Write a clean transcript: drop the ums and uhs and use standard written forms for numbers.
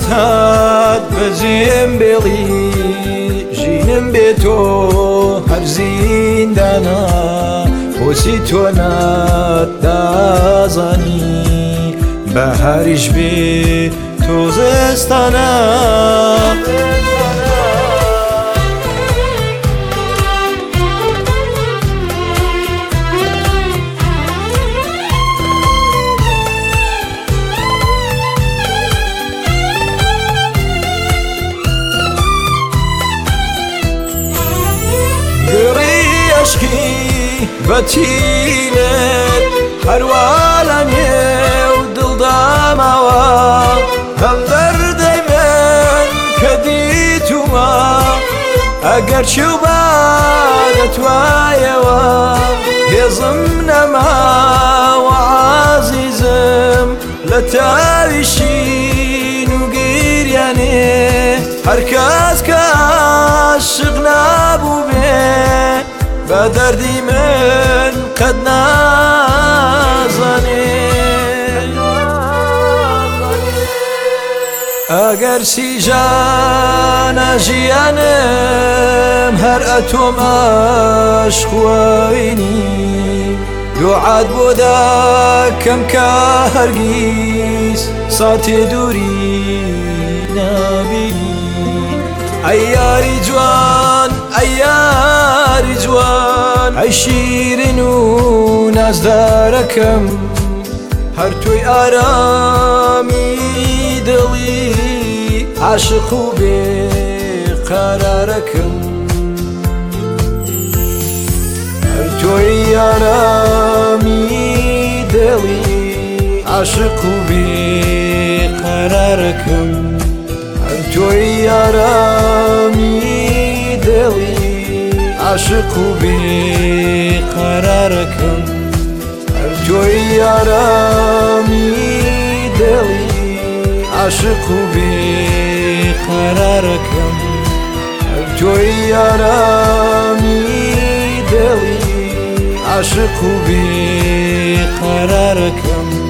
هات بەجێم بێڵی ژینم بێ تۆ هەر زیندانە بۆچی تۆ ناتدازانی بەهاریش بێ تۆ زستانە بەتیلێت هەروە نێو دڵداماوە هەم دەردەی من کە دیتومە ئەگەر چی و با دەتوایەوە هێزم نەماوە عەزیزم لە تاویشین و گیریانێ هەر کەس کە عاشق نابوو بێ بە دەردی من قەت نازانێ ئەگەر سیژانە ژیانم هەر ئەتۆم عاشقوینی دوعات بۆ دەکەم کە هەرگیز ساتێ دووری نابینی ئەی یاری جوان ئەی یاری جوان ئەی شیرین و نازدارەکەم هەر تۆی ئارامی دڵی عاشق و بێ قەرارەکەم هەر تۆی ئارامی دڵی عاشق و بێ قەرارەکەم تۆی ئارامی دڵی عاشق و بێ قەرارەکەم هەر تۆی ئارامی دڵی عاشق و بێ قەرارەکەم هەر تۆی ئارامی دڵی عاشق و بێ قەرارەکەم